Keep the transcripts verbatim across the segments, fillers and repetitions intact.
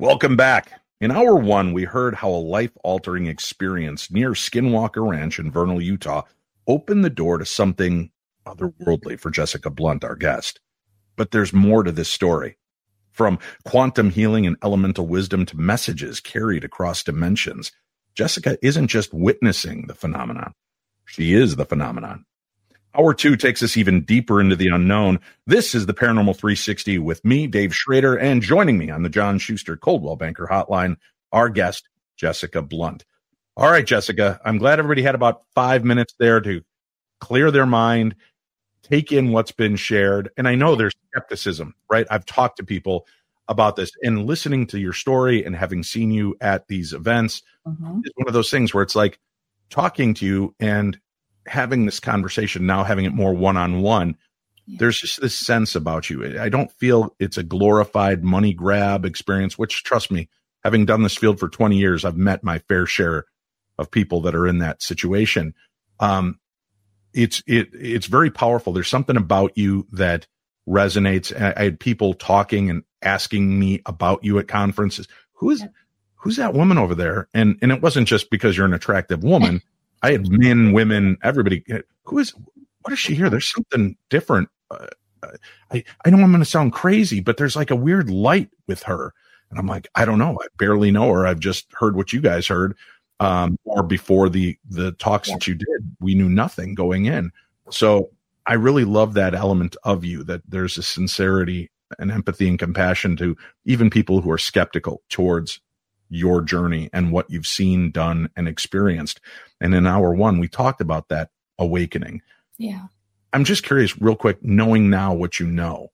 Welcome back. In hour one, we heard how a life-altering experience near Skinwalker Ranch in Vernal, Utah, opened the door to something otherworldly for Jessica Blunt, our guest. But there's more to this story. From quantum healing and elemental wisdom to messages carried across dimensions, Jessica isn't just witnessing the phenomenon. She is the phenomenon. Hour two takes us even deeper into the unknown. This is the Paranormal three sixty with me, Dave Schrader, and joining me on the John Schuster Coldwell Banker Hotline, our guest, Jessica Blunt. All right, Jessica, I'm glad everybody had about five minutes there to clear their mind, take in what's been shared. And I know there's skepticism, right? I've talked to people about this, and listening to your story and having seen you at these events mm-hmm. is one of those things where it's like talking to you and having this conversation, now having it more one-on-one, yeah. There's just this sense about you. I don't feel it's a glorified money grab experience, which, trust me, having done this field for twenty years, I've met my fair share of people that are in that situation. Um, it's, it, it's very powerful. There's something about you that resonates. I, I had people talking and asking me about you at conferences. Who is, yeah. who's that woman over there? And, and it wasn't just because you're an attractive woman. I had men, women, everybody. Who is, what is she here? There's something different. Uh, I, I know I'm going to sound crazy, but there's like a weird light with her. And I'm like, I don't know. I barely know her. I've just heard what you guys heard. Um, or before the, the talks yeah. that you did, we knew nothing going in. So I really love that element of you, that there's a sincerity and empathy and compassion to even people who are skeptical towards your journey and what you've seen, done, and experienced. And in hour one, we talked about that awakening. Yeah. I'm just curious, real quick, knowing now what you know,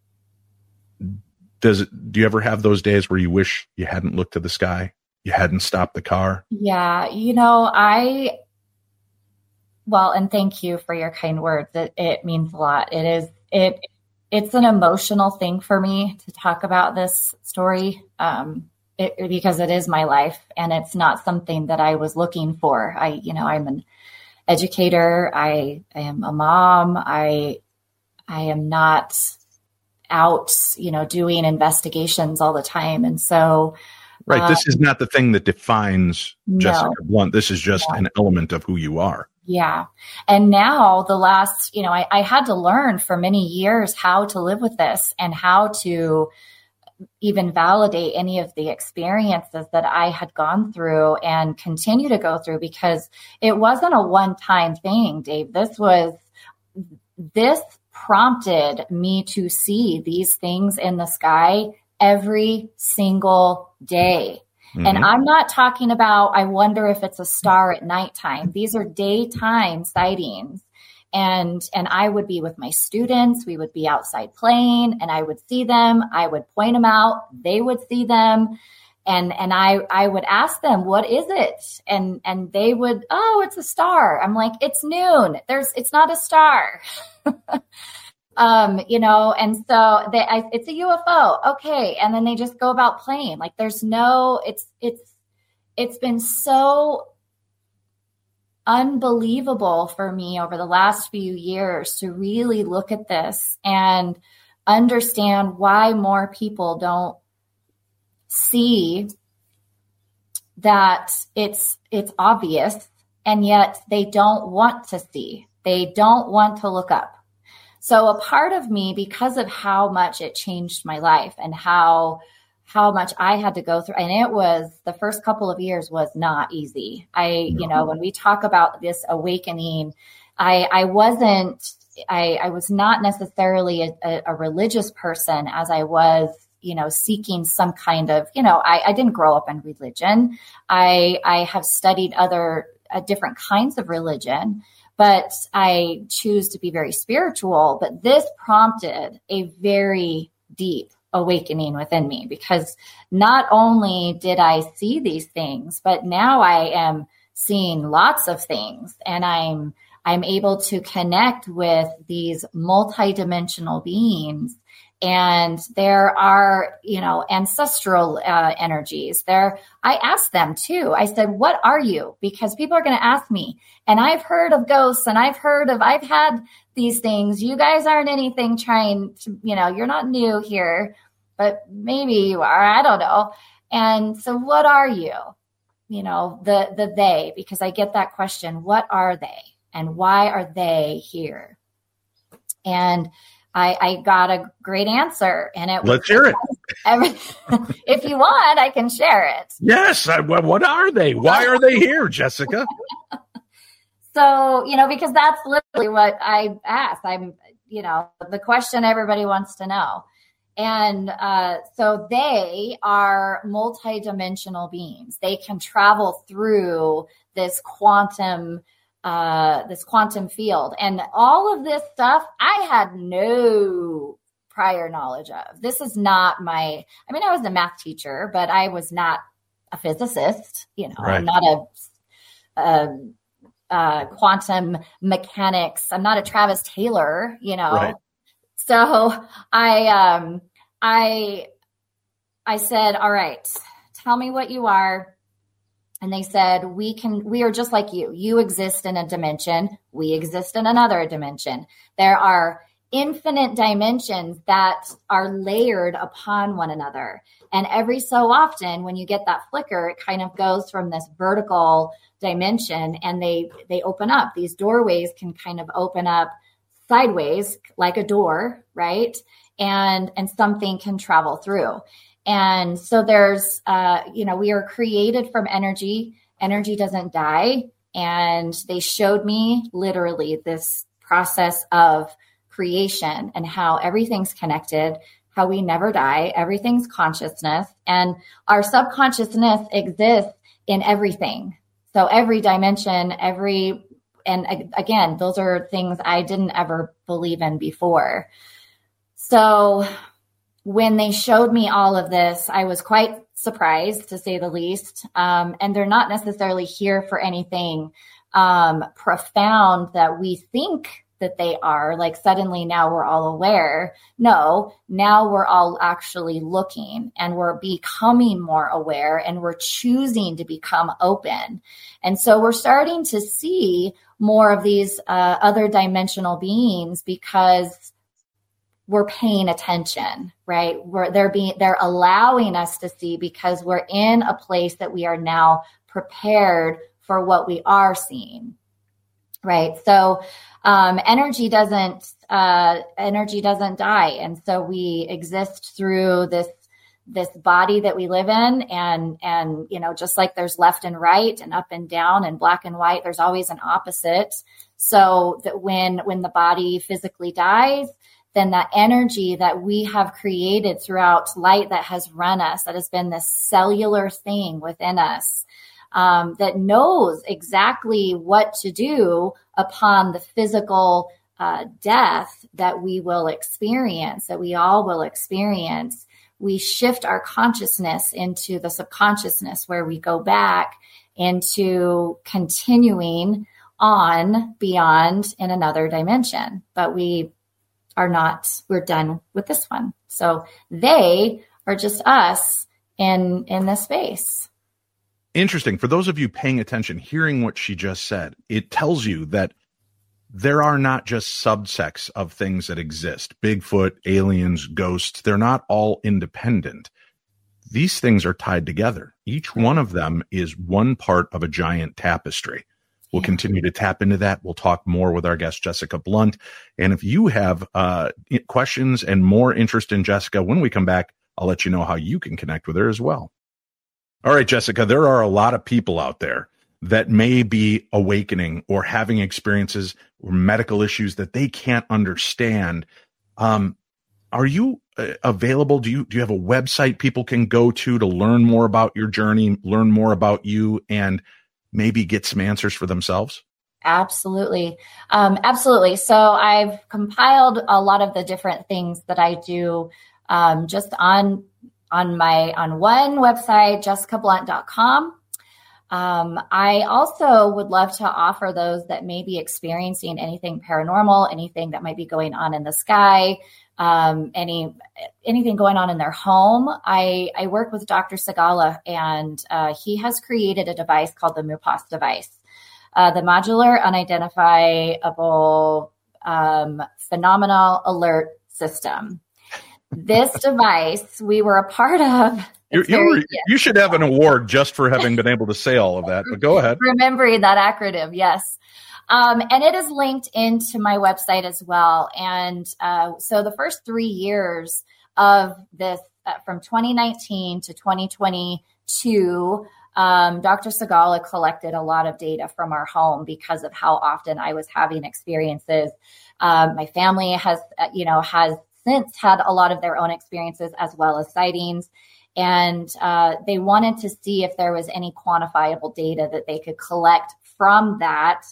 does it, do you ever have those days where you wish you hadn't looked to the sky? You hadn't stopped the car? Yeah. You know, I, well, and thank you for your kind words. It, it means a lot. It is, it, it's an emotional thing for me to talk about this story. Um, It, because it is my life, and it's not something that I was looking for. I, you know, I'm an educator. I, I am a mom. I, I am not out, you know, doing investigations all the time. And so, right. Uh, this is not the thing that defines no, Jessica Blunt. This is just yeah. an element of who you are. Yeah. And now the last, you know, I, I had to learn for many years how to live with this and how to even validate any of the experiences that I had gone through and continue to go through, because it wasn't a one-time thing, Dave. This was, this prompted me to see these things in the sky every single day. Mm-hmm. And I'm not talking about, I wonder if it's a star at nighttime. These are daytime sightings. And, and I would be with my students. We would be outside playing, and I would see them. I would point them out. They would see them. And, and I, I would ask them, what is it? And, and they would, oh, it's a star. I'm like, it's noon. There's, it's not a star. um, you know, and so they, I, it's a U F O. Okay. And then they just go about playing. Like there's no, it's, it's, it's been so unbelievable for me over the last few years to really look at this and understand why more people don't see that it's it's obvious, and yet they don't want to see. They don't want to look up. So a part of me, because of how much it changed my life and how how much I had to go through. And it was, the first couple of years was not easy. I, you know, when we talk about this awakening, I, I wasn't, I, I was not necessarily a, a religious person as I was, you know, seeking some kind of, you know, I, I didn't grow up in religion. I, I have studied other uh, different kinds of religion, but I choose to be very spiritual. But this prompted a very deep awakening within me, because not only did I see these things, but now I am seeing lots of things, and I'm I'm able to connect with these multidimensional beings. And there are, you know, ancestral uh, energies there. I asked them too. I said, what are you? Because people are going to ask me, and I've heard of ghosts, and I've heard of, I've had these things. You guys aren't anything trying to, you know, you're not new here, but maybe you are. I don't know. And so what are you? You know, the, the they, because I get that question, what are they and why are they here? And I, I got a great answer, and it was, let's hear it. Every, if you want, I can share it. Yes. I, what are they? Why are they here, Jessica? So, you know, because that's literally what I asked. I'm, you know, the question everybody wants to know. And uh, so they are multidimensional beings. They can travel through this quantum Uh, this quantum field, and all of this stuff I had no prior knowledge of. This is not my, I mean, I was a math teacher, but I was not a physicist, you know, right. I'm not a, a, a quantum mechanics. I'm not a Travis Taylor, you know? Right. So I, um, I, I said, all right, tell me what you are. And they said, we can, we are just like you. You exist in a dimension. We exist in another dimension. There are infinite dimensions that are layered upon one another. And every so often, when you get that flicker, it kind of goes from this vertical dimension and they, they open up. These doorways can kind of open up sideways like a door, right? And, and something can travel through. And so there's, uh, you know, we are created from energy. Energy doesn't die. And they showed me literally this process of creation and how everything's connected, how we never die. Everything's consciousness, and our subconsciousness exists in everything. So every dimension, every, and again, those are things I didn't ever believe in before. So when they showed me all of this, I was quite surprised, to say the least. Um, and they're not necessarily here for anything um, profound that we think that they are. Like suddenly now we're all aware. No, now we're all actually looking and we're becoming more aware and we're choosing to become open. And so we're starting to see more of these uh, other dimensional beings because we're paying attention, right? We're, they're being, they're allowing us to see because we're in a place that we are now prepared for what we are seeing, right? So, um, energy doesn't, uh, energy doesn't die. And so we exist through this, this body that we live in. And, and, you know, just like there's left and right and up and down and black and white, there's always an opposite. So that when, when the body physically dies, then that energy that we have created throughout light that has run us, that has been this cellular thing within us, um, that knows exactly what to do upon the physical uh, death that we will experience, that we all will experience. We shift our consciousness into the subconsciousness where we go back into continuing on beyond in another dimension. But we are not, we're done with this one. So they are just us in, in this space. Interesting. For those of you paying attention, hearing what she just said, it tells you that there are not just subsects of things that exist. Bigfoot, aliens, ghosts, they're not all independent. These things are tied together. Each one of them is one part of a giant tapestry. We'll continue to tap into that. We'll talk more with our guest, Jessica Blunt. And if you have uh, questions and more interest in Jessica, when we come back, I'll let you know how you can connect with her as well. All right, Jessica, there are a lot of people out there that may be awakening or having experiences or medical issues that they can't understand. Um, are you uh, available? Do you, do you have a website people can go to to learn more about your journey, learn more about you, and maybe get some answers for themselves? Absolutely. Um, absolutely. So I've compiled a lot of the different things that I do um, just on on my on one website, jessica blunt dot com. Um, I also would love to offer those that may be experiencing anything paranormal, anything that might be going on in the sky, um, any anything going on in their home. I, I work with Doctor Segala, and uh, he has created a device called the MUPAS device, uh, the Modular Unidentifiable um, Phenomenal Alert System. This device we were a part of You, you, you should have an award just for having been able to say all of that, but go ahead. Remembering that acronym, yes. Um, and it is linked into my website as well. And uh, so the first three years of this, uh, from twenty nineteen to twenty twenty-two, um, Doctor Segala collected a lot of data from our home because of how often I was having experiences. Um, my family has, uh, you know, has since had a lot of their own experiences as well as sightings. And uh, they wanted to see if there was any quantifiable data that they could collect from that.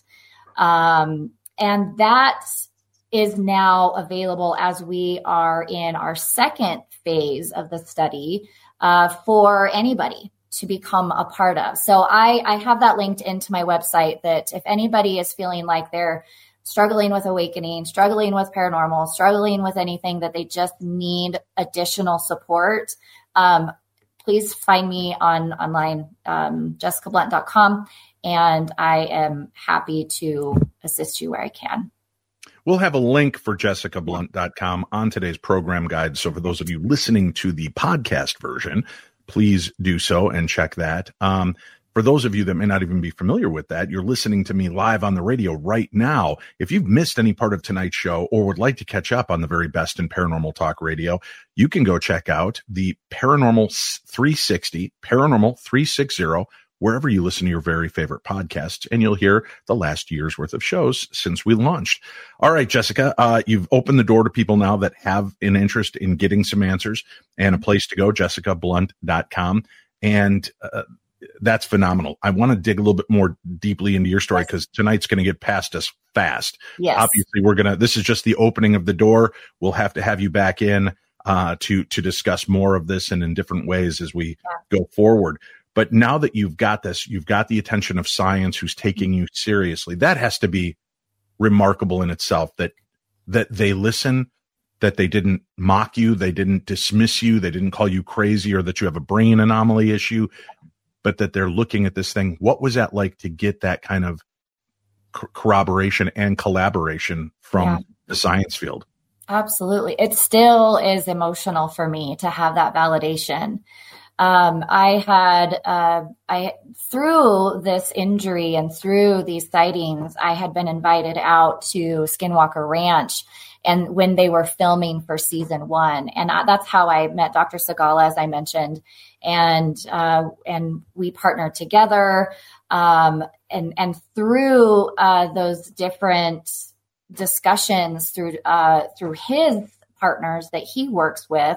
Um, and that is now available as we are in our second phase of the study uh, for anybody to become a part of. So I, I have that linked into my website that if anybody is feeling like they're struggling with awakening, struggling with paranormal, struggling with anything that they just need additional support, um, please find me on online, um, jessica blunt dot com, and I am happy to assist you where I can. We'll have a link for jessica blunt dot com on today's program guide. So for those of you listening to the podcast version, please do so and check that. Um, For those of you that may not even be familiar with that, you're listening to me live on the radio right now. If you've missed any part of tonight's show or would like to catch up on the very best in paranormal talk radio, you can go check out the Paranormal three sixty, Paranormal three sixty, wherever you listen to your very favorite podcasts, and you'll hear the last year's worth of shows since we launched. All right, Jessica, uh, you've opened the door to people now that have an interest in getting some answers and a place to go, jessica blunt dot com. And, uh, that's phenomenal. I want to dig a little bit more deeply into your story because tonight's going to get past us fast. Yes. Obviously, we're going to, this is just the opening of the door. We'll have to have you back in uh, to, to discuss more of this and in different ways as we yeah. go forward. But now that you've got this, you've got the attention of science who's taking you seriously. That has to be remarkable in itself that, that they listen, that they didn't mock you. They didn't dismiss you. They didn't call you crazy or that you have a brain anomaly issue, but that they're looking at this thing. What was that like to get that kind of co- corroboration and collaboration from yeah. the science field? Absolutely. It still is emotional for me to have that validation. Um, I had, uh, I, through this injury and through these sightings, I had been invited out to Skinwalker Ranch and when they were filming for season one. And I, that's how I met Doctor Segala, as I mentioned. And, uh, and we partnered together. Um, and, and through, uh, those different discussions through, uh, through his partners that he works with,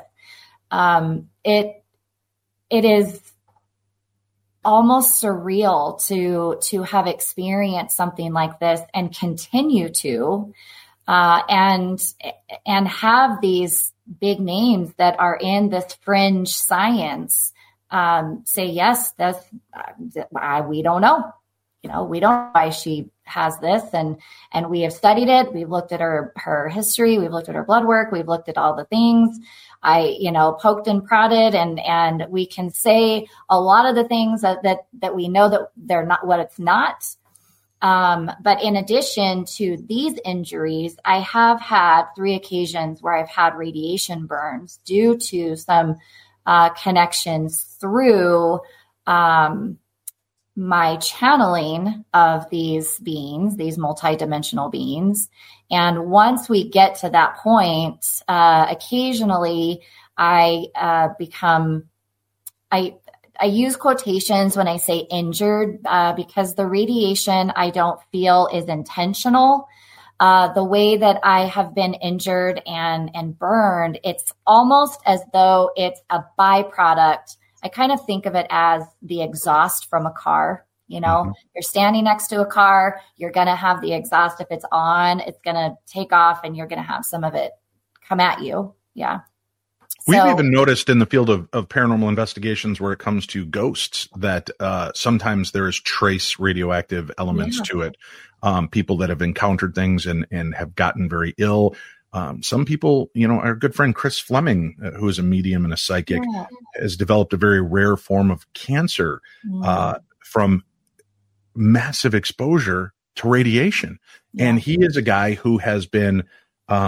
um, it, it is almost surreal to, to have experienced something like this and continue to, uh, and, and have these big names that are in this fringe science, um, say, yes, that's, uh, we don't know, you know, we don't know why she has this. And, and we have studied it. We've looked at her, her history. We've looked at her blood work. We've looked at all the things. I, you know, poked and prodded, and, and we can say a lot of the things that, that, that we know that they're not what it's not. Um, but in addition to these injuries, I have had three occasions where I've had radiation burns due to some, uh, connections through, um, my channeling of these beings, these multidimensional beings. And once we get to that point, uh, occasionally I uh, become, I I use quotations when I say injured uh, because the radiation I don't feel is intentional. Uh, the way that I have been injured and and burned, it's almost as though it's a byproduct. I kind of think of it as the exhaust from a car. You know, mm-hmm. You're standing next to a car, you're going to have the exhaust. If it's on, it's going to take off and you're going to have some of it come at you. Yeah. We've so, even noticed in the field of, of paranormal investigations where it comes to ghosts that uh, sometimes there is trace radioactive elements yeah. to it. Um, people that have encountered things and, and have gotten very ill. Um, some people, you know, our good friend Chris Fleming, uh, who is a medium and a psychic, yeah. has developed a very rare form of cancer mm. uh, from massive exposure to radiation. Yeah. And he is a guy who has been um,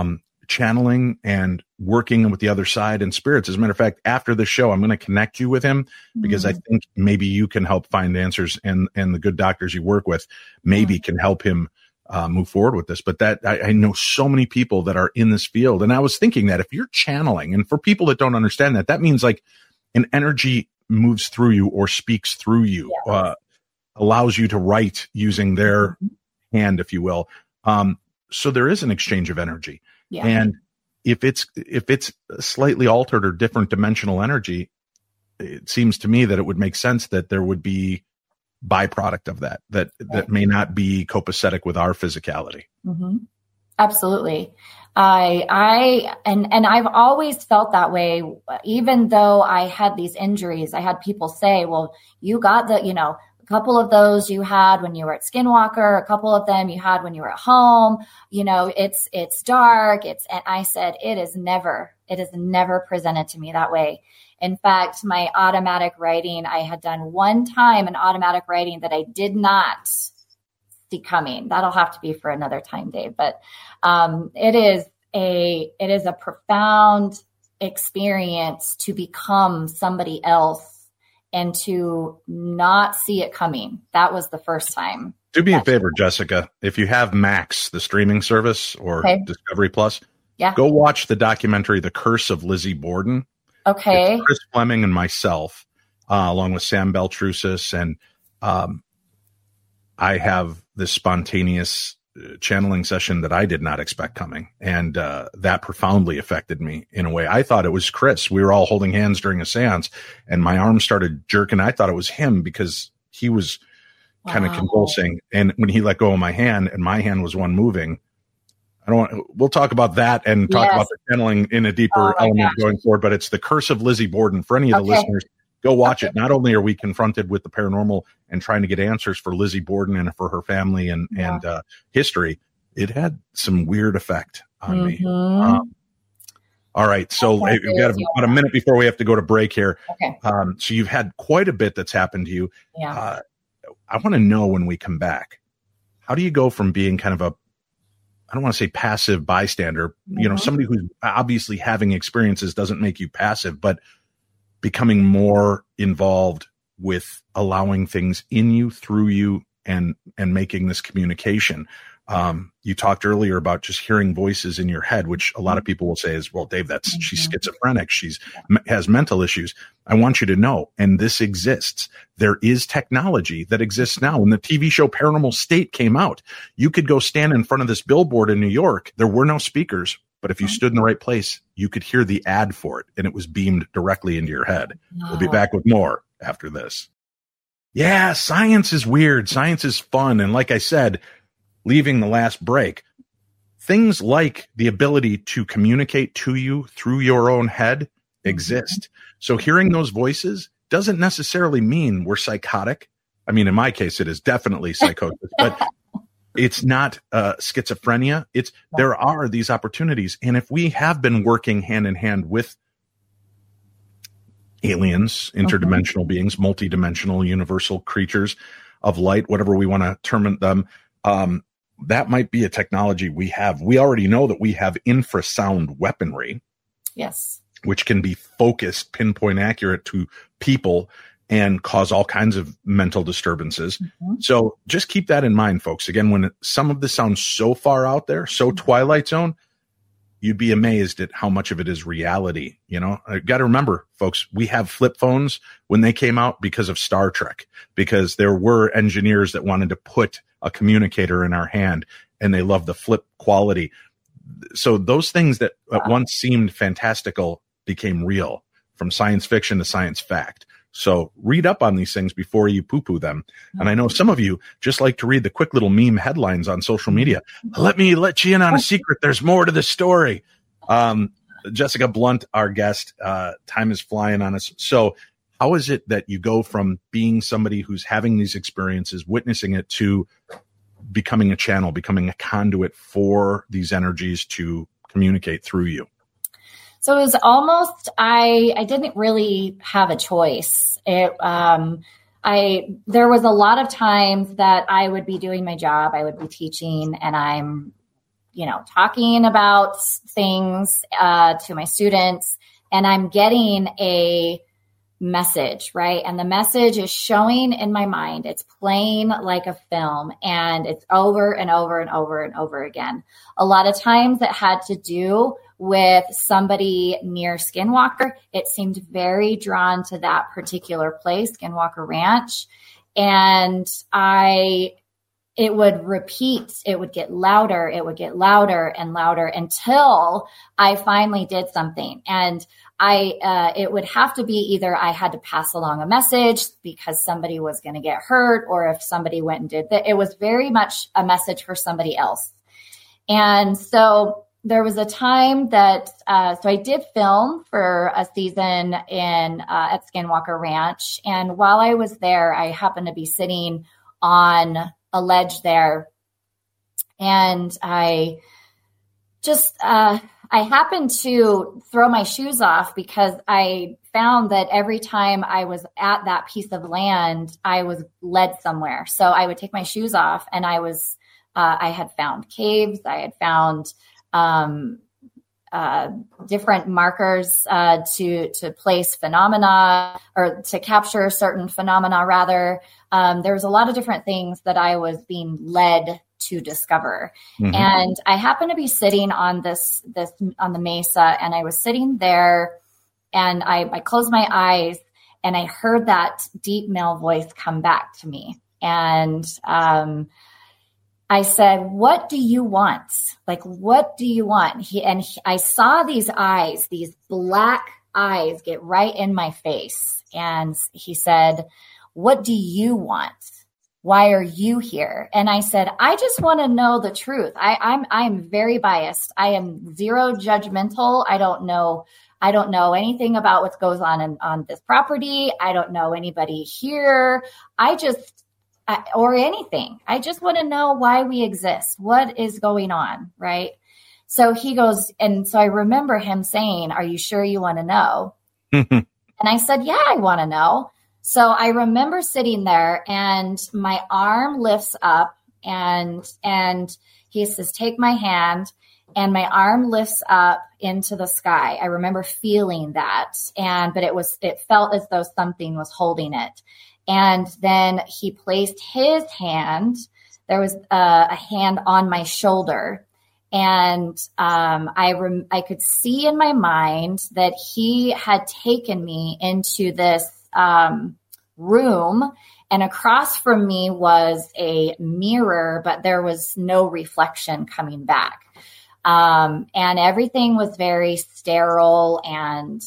channeling and working with the other side and spirits. As a matter of fact, after the show, I'm going to connect you with him because mm. I think maybe you can help find answers, and, and the good doctors you work with maybe mm. can help him uh, move forward with this. But that I, I know so many people that are in this field. And I was thinking that if you're channeling, and for people that don't understand that, that means like an energy moves through you or speaks through you, yes. uh, allows you to write using their mm-hmm. hand, if you will. Um, so there is an exchange of energy. Yeah. And if it's, if it's slightly altered or different dimensional energy, it seems to me that it would make sense that there would be byproduct of that, that, right. that may not be copacetic with our physicality. Mm-hmm. Absolutely. I, I, and, and I've always felt that way. Even though I had these injuries, I had people say, well, you got the, you know, a couple of those you had when you were at Skinwalker, a couple of them you had when you were at home, you know, it's, it's dark. It's, and I said, it is never, it is never presented to me that way. In fact, my automatic writing, I had done one time an automatic writing that I did not see coming. That'll have to be for another time, Dave. But um, it is a it is a profound experience to become somebody else and to not see it coming. That was the first time. Do me a favor, Jessica. If you have Max, the streaming service, or okay. Discovery Plus, yeah. go watch the documentary "The Curse of Lizzie Borden." Okay. It's Chris Fleming and myself, uh, along with Sam Beltrusis, and um, I have this spontaneous channeling session that I did not expect coming. And uh, that profoundly affected me in a way. I thought it was Chris. We were all holding hands during a seance, and my arm started jerking. I thought it was him because he was kind wow. of convulsing. And when he let go of my hand and my hand was one moving, I don't want, we'll talk about that and talk yes. about the channeling in a deeper oh element gosh. going forward, but it's The Curse of Lizzie Borden. For any of the okay. listeners, go watch okay. it. Not only are we confronted with the paranormal and trying to get answers for Lizzie Borden and for her family and, yeah. and uh, history, it had some weird effect on mm-hmm. me. Um, all right. So okay. we've got about a minute before we have to go to break here. Okay. Um, so you've had quite a bit that's happened to you. Yeah. Uh, I want to know when we come back, how do you go from being kind of a, I don't want to say passive bystander, mm-hmm. you know, somebody who's obviously having experiences doesn't make you passive, but becoming more involved with allowing things in you, through you, and, and making this communication. Um, you talked earlier about just hearing voices in your head, which a lot of people will say is, well, Dave, that's, mm-hmm. she's schizophrenic. She's has mental issues. I want you to know, and this exists. There is technology that exists now. When the T V show Paranormal State came out, you could go stand in front of this billboard in New York. There were no speakers, but if you stood in the right place, you could hear the ad for it, and it was beamed directly into your head. Wow. We'll be back with more after this. Yeah, science is weird. Science is fun. And like I said, leaving the last break, things like the ability to communicate to you through your own head exist. So hearing those voices doesn't necessarily mean we're psychotic. I mean, in my case, it is definitely psychosis, but it's not uh, schizophrenia. It's there are these opportunities. And if we have been working hand in hand with aliens, interdimensional mm-hmm. beings, multidimensional, universal creatures of light, whatever we want to term them, um, that might be a technology we have. We already know that we have infrasound weaponry. Yes. Which can be focused, pinpoint accurate to people and cause all kinds of mental disturbances. Mm-hmm. So just keep that in mind, folks. Again, when some of this sounds so far out there, so Twilight Zone, you'd be amazed at how much of it is reality. You know, I got to remember, folks, we have flip phones when they came out because of Star Trek, because there were engineers that wanted to put a communicator in our hand, and they loved the flip quality. So those things that wow. at once seemed fantastical became real, from science fiction to science fact. So read up on these things before you poo-poo them. Mm-hmm. And I know some of you just like to read the quick little meme headlines on social media. Let me let you in on a secret. There's more to the story. Um, Jessica Blunt, our guest, uh, time is flying on us. So how is it that you go from being somebody who's having these experiences, witnessing it, to becoming a channel, becoming a conduit for these energies to communicate through you? So it was almost, I, I didn't really have a choice. It, um, I, there was a lot of times that I would be doing my job, I would be teaching, and I'm, you know, talking about things uh, to my students, and I'm getting a message, right? And the message is showing in my mind. It's playing like a film, and it's over and over and over and over again. A lot of times it had to do with somebody near Skinwalker. It seemed very drawn to that particular place, Skinwalker Ranch. And I, it would repeat, it would get louder, it would get louder and louder until I finally did something. And I, uh, it would have to be either I had to pass along a message because somebody was going to get hurt, or if somebody went and did that, it was very much a message for somebody else. And so there was a time that, uh, so I did film for a season in, uh, at Skinwalker Ranch. And while I was there, I happened to be sitting on a ledge there. And I just, uh, I happened to throw my shoes off because I found that every time I was at that piece of land, I was led somewhere. So I would take my shoes off, and I was, uh, I had found caves. I had found, um, uh, different markers, uh, to, to place phenomena, or to capture certain phenomena rather. Um, there was a lot of different things that I was being led to discover. Mm-hmm. And I happened to be sitting on this, this, on the mesa, and I was sitting there, and I, I closed my eyes, and I heard that deep male voice come back to me. And, um, I said, "What do you want? Like, what do you want?" He, and he, I saw these eyes, these black eyes get right in my face. And he said, "What do you want? Why are you here?" And I said, "I just want to know the truth. I, I'm, I'm very biased. I am zero judgmental. I don't know, I don't know anything about what goes on in, on this property. I don't know anybody here. I just, I, or anything. I just want to know why we exist. What is going on?" Right? So he goes, and so I remember him saying, "Are you sure you want to know?" And I said, "Yeah, I want to know." So I remember sitting there, and my arm lifts up, and, and he says, "Take my hand." And my arm lifts up into the sky. I remember feeling that. And, but it was, it felt as though something was holding it. And then he placed his hand. There was a, a hand on my shoulder. And um, I rem- I could see in my mind that he had taken me into this um, room, and across from me was a mirror, but there was no reflection coming back. Um, and everything was very sterile and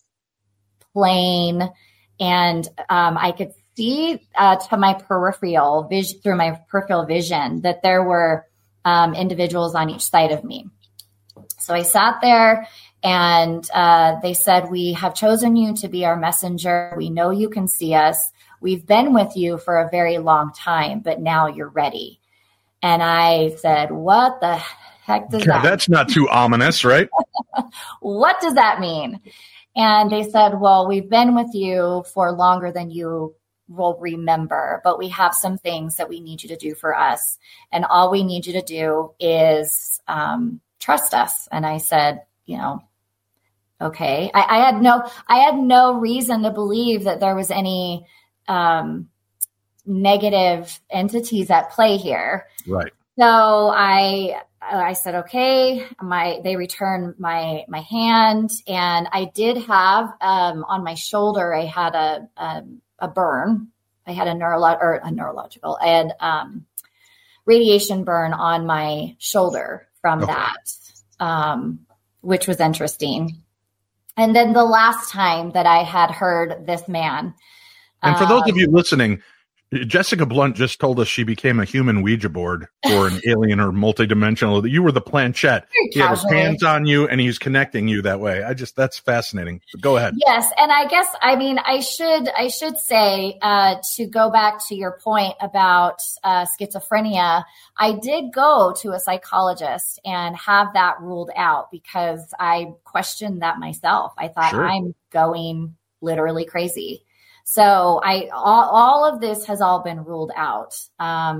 plain. And um, I could see uh, to my peripheral vision, through my peripheral vision, that there were um, individuals on each side of me. So I sat there, and uh, they said, "We have chosen you to be our messenger. We know you can see us. We've been with you for a very long time, but now you're ready." And I said, "What the heck does that mean?" That's not too ominous, right? What does that mean? And they said, "Well, we've been with you for longer than you will remember, but we have some things that we need you to do for us. And all we need you to do is um, trust us." And I said, you know, okay. I, I had no, I had no reason to believe that there was any um, negative entities at play here. Right. So I, I said, okay, my, they returned my, my hand, and I did have, um, on my shoulder, I had a, a, a burn. I had a neurolo- or a neurological, I had, um, radiation burn on my shoulder from okay. that, um, which was interesting. And then the last time that I had heard this man. And for um, those of you listening, Jessica Blunt just told us she became a human Ouija board for an alien or multidimensional. You were the planchette. He had his hands on you, and he's connecting you that way. I just, that's fascinating. So go ahead. Yes. And I guess, I mean, I should, I should say, uh, to go back to your point about uh, schizophrenia, I did go to a psychologist and have that ruled out because I questioned that myself. I thought, sure. I'm going literally crazy. So I, all, all of this has all been ruled out. Um,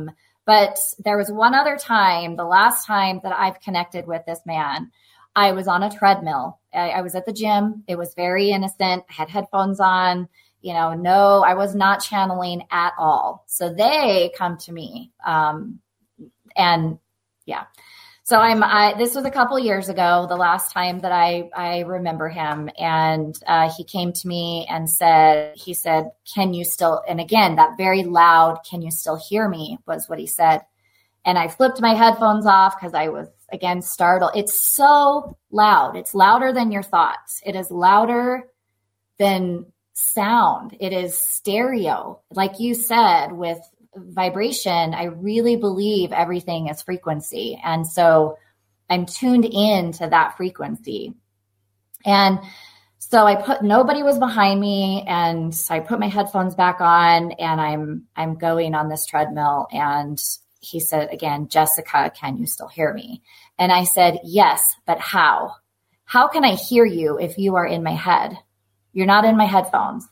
But there was one other time, the last time that I've connected with this man, I was on a treadmill. I, I was at the gym. It was very innocent. I had headphones on. You know, no, I was not channeling at all. So they come to me. Um, and yeah, so I'm, I, this was a couple years ago, the last time that I, I remember him. And, uh, he came to me and said, he said, can you still, and again, that very loud, can you still hear me was what he said. And I flipped my headphones off because I was, again, startled. It's so loud. It's louder than your thoughts. It is louder than sound. It is stereo. Like you said, with vibration, I really believe everything is frequency. And so I'm tuned in to that frequency. And so I put, nobody was behind me, and so I put my headphones back on, and I'm, I'm going on this treadmill. And he said again, Jessica, can you still hear me? And I said, yes, but how? How can I hear you if you are in my head? You're not in my headphones.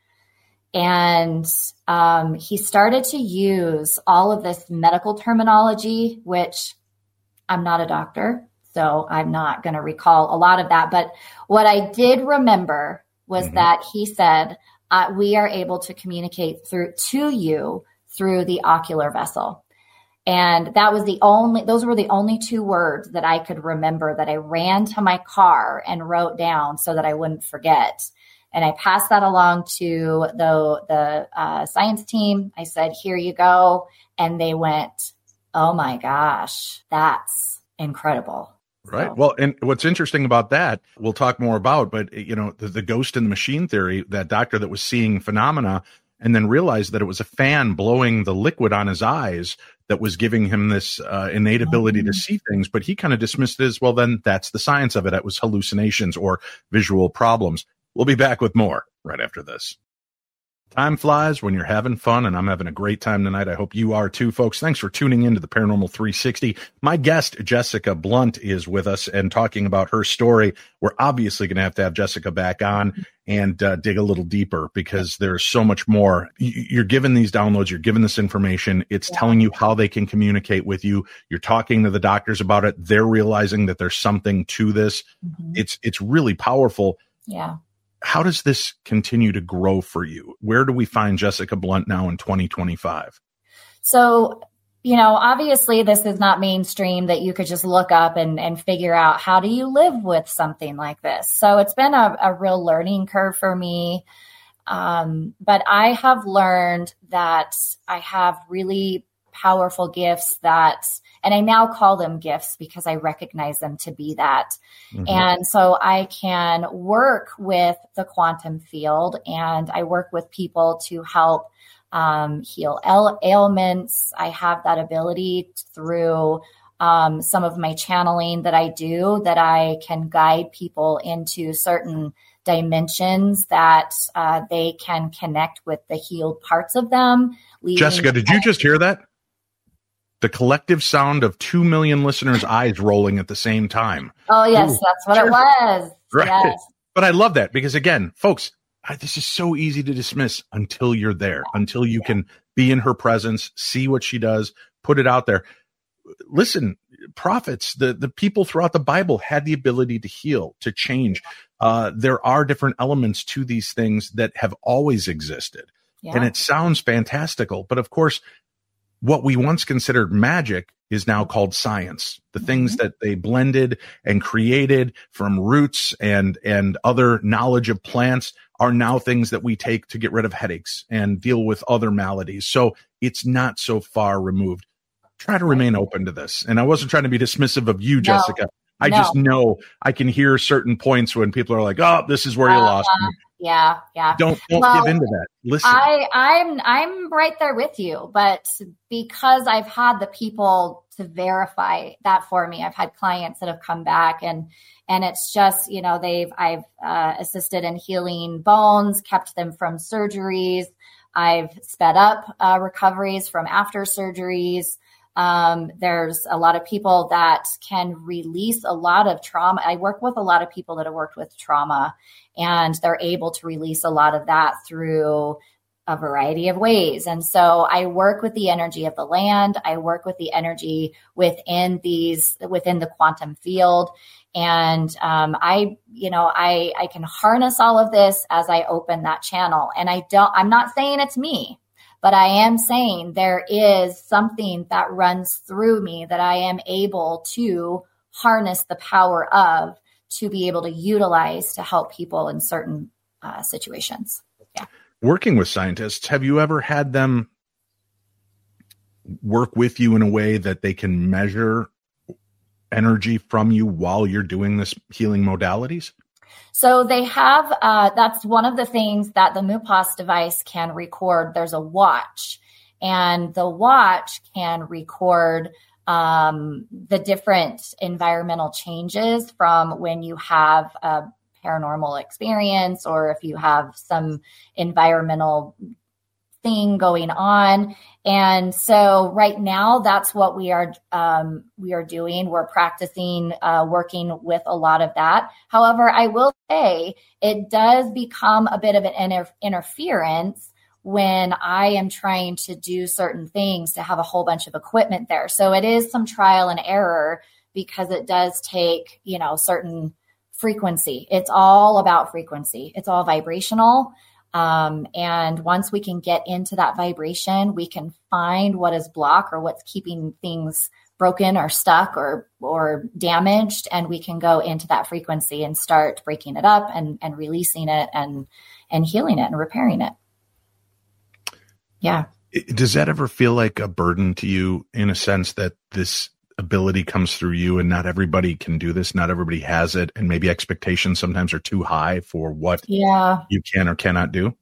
And um, he started to use all of this medical terminology, which I'm not a doctor, so I'm not going to recall a lot of that. But what I did remember was mm-hmm. that he said, uh, we are able to communicate through to you through the ocular vessel. And that was the only, those were the only two words that I could remember that I ran to my car and wrote down so that I wouldn't forget. And I passed that along to the, the uh, science team. I said, here you go. And they went, oh my gosh, that's incredible. Right. So. Well, and what's interesting about that, we'll talk more about, but you know, the, the ghost in the machine theory, that doctor that was seeing phenomena and then realized that it was a fan blowing the liquid on his eyes that was giving him this uh, innate ability mm-hmm. to see things. But he kind of dismissed it as, well, then that's the science of it. It was hallucinations or visual problems. We'll be back with more right after this. Time flies when you're having fun, and I'm having a great time tonight. I hope you are too, folks. Thanks for tuning in to the Paranormal three sixty. My guest, Jessica Blunt, is with us and talking about her story. We're obviously going to have to have Jessica back on and uh, dig a little deeper, because there's so much more. You're given these downloads. You're given this information. It's yeah. telling you how they can communicate with you. You're talking to the doctors about it. They're realizing that there's something to this. Mm-hmm. It's it's really powerful. Yeah. How does this continue to grow for you? Where do we find Jessica Blunt now in twenty twenty-five? So, you know, obviously this is not mainstream that you could just look up and, and figure out how do you live with something like this. So it's been a, a real learning curve for me. Um, but I have learned that I have really powerful gifts that, and I now call them gifts because I recognize them to be that. Mm-hmm. And so I can work with the quantum field, and I work with people to help um, heal ail- ailments. I have that ability through um, some of my channeling that I do, that I can guide people into certain dimensions that uh, they can connect with the healed parts of them. Jessica, did you just hear that? The collective sound of two million listeners' eyes rolling at the same time. Oh, yes, Ooh, that's what sure. it was. Right. Yes. But I love that because, again, folks, this is so easy to dismiss until you're there, until you yeah. can be in her presence, see what she does, put it out there. Listen, prophets, the, the people throughout the Bible had the ability to heal, to change. Uh, there are different elements to these things that have always existed. Yeah. And it sounds fantastical. But, of course, what we once considered magic is now called science. The mm-hmm. things that they blended and created from roots and, and other knowledge of plants are now things that we take to get rid of headaches and deal with other maladies. So it's not so far removed. Try to remain open to this. And I wasn't trying to be dismissive of you, Jessica. No, I no. just know I can hear certain points when people are like, oh, this is where you uh, lost me. Yeah, yeah. Don't don't well, give into that. Listen. I, I'm I'm right there with you, but because I've had the people to verify that for me, I've had clients that have come back and and it's just, you know, they've I've uh, assisted in healing bones, kept them from surgeries. I've sped up uh, recoveries from after surgeries. Um, there's a lot of people that can release a lot of trauma. I work with a lot of people that have worked with trauma, and they're able to release a lot of that through a variety of ways. And so I work with the energy of the land. I work with the energy within these, within the quantum field. And um, I, you know, I, I can harness all of this as I open that channel. And I don't, I'm not saying it's me, but I am saying there is something that runs through me that I am able to harness the power of, to be able to utilize to help people in certain uh, situations. Yeah. Working with scientists, have you ever had them work with you in a way that they can measure energy from you while you're doing this healing modalities? So they have, uh, that's one of the things that the MUPAS device can record. There's a watch, and the watch can record um, the different environmental changes from when you have a paranormal experience, or if you have some environmental thing going on. And so right now, that's what we are um, we are doing. We're practicing uh, working with a lot of that. However, I will say it does become a bit of an inter- interference when I am trying to do certain things, to have a whole bunch of equipment there. So it is some trial and error, because it does take, you know, certain frequency. It's all about frequency. It's all vibrational. Um, and once we can get into that vibration, we can find what is blocked or what's keeping things broken or stuck or, or damaged. And we can go into that frequency and start breaking it up and, and releasing it and, and healing it and repairing it. Yeah. Does that ever feel like a burden to you, in a sense that this ability comes through you and not everybody can do this, not everybody has it, and maybe expectations sometimes are too high for what yeah. you can or cannot do?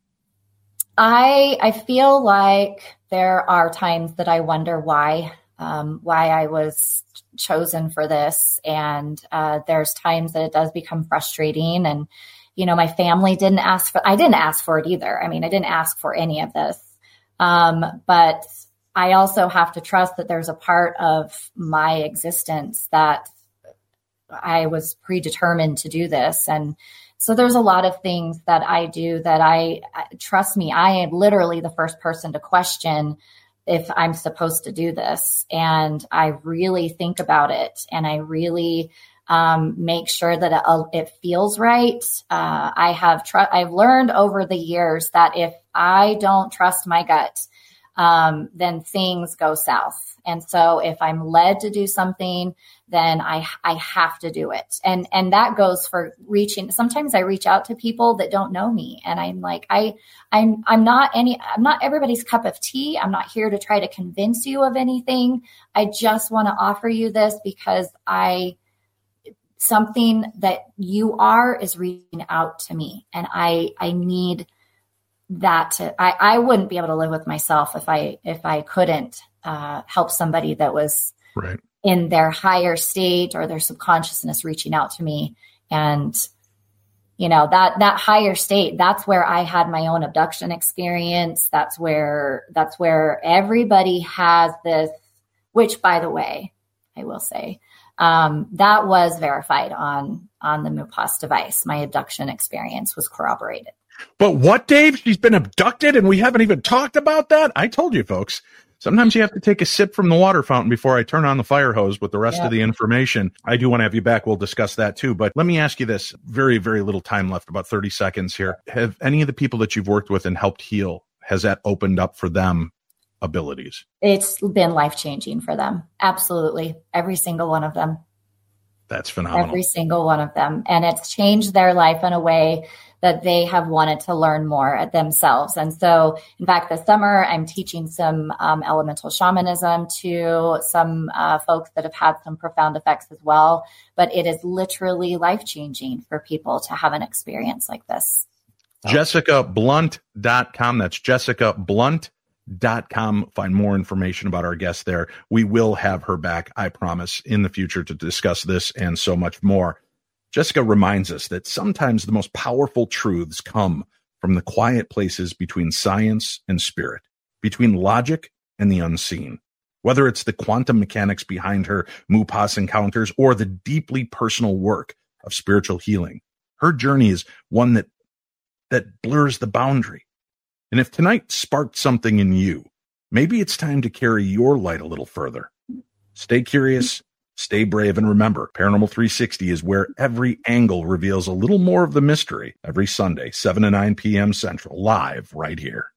I I feel like there are times that I wonder why, um, why I was chosen for this. And uh, there's times that it does become frustrating. And, you know, my family didn't ask for, I didn't ask for it either. I mean, I didn't ask for any of this. Um, but I also have to trust that there's a part of my existence that I was predetermined to do this. And so there's a lot of things that I do that I, trust me, I am literally the first person to question if I'm supposed to do this. And I really think about it, and I really um, make sure that it, it feels right. Uh, I have, tr- I've learned over the years that if I don't trust my gut, um, then things go south. And so if I'm led to do something, then I, I have to do it. And, and that goes for reaching. Sometimes I reach out to people that don't know me, and I'm like, I, I'm, I'm not any, I'm not everybody's cup of tea. I'm not here to try to convince you of anything. I just want to offer you this because I, something that you are is reaching out to me, and I, I need that to, I, I wouldn't be able to live with myself if I, if I couldn't uh, help somebody that was right in their higher state or their subconsciousness reaching out to me. And, you know, that, that higher state, that's where I had my own abduction experience. That's where, that's where everybody has this, which, by the way, I will say, um, that was verified on, on the MUPAS device. My abduction experience was corroborated. But what, Dave? She's been abducted and we haven't even talked about that? I told you, folks. Sometimes you have to take a sip from the water fountain before I turn on the fire hose with the rest Yep. of the information. I do want to have you back. We'll discuss that too. But let me ask you this. Very, very little time left, about thirty seconds here. Have any of the people that you've worked with and helped heal, has that opened up for them abilities? It's been life-changing for them. Absolutely. Every single one of them. That's phenomenal. Every single one of them. And it's changed their life in a way that they have wanted to learn more at themselves. And so, in fact, this summer, I'm teaching some um, elemental shamanism to some uh, folks that have had some profound effects as well. But it is literally life-changing for people to have an experience like this. So. Jessica Blunt dot com. That's Jessica Blunt dot com. Find more information about our guest there. We will have her back, I promise, in the future to discuss this and so much more. Jessica reminds us that sometimes the most powerful truths come from the quiet places between science and spirit, between logic and the unseen. Whether it's the quantum mechanics behind her MUPAS encounters or the deeply personal work of spiritual healing, her journey is one that that blurs the boundary. And if tonight sparked something in you, maybe it's time to carry your light a little further. Stay curious, stay brave, and remember, Paranormal three sixty is where every angle reveals a little more of the mystery. Every Sunday, seven to nine p.m. Central, live right here.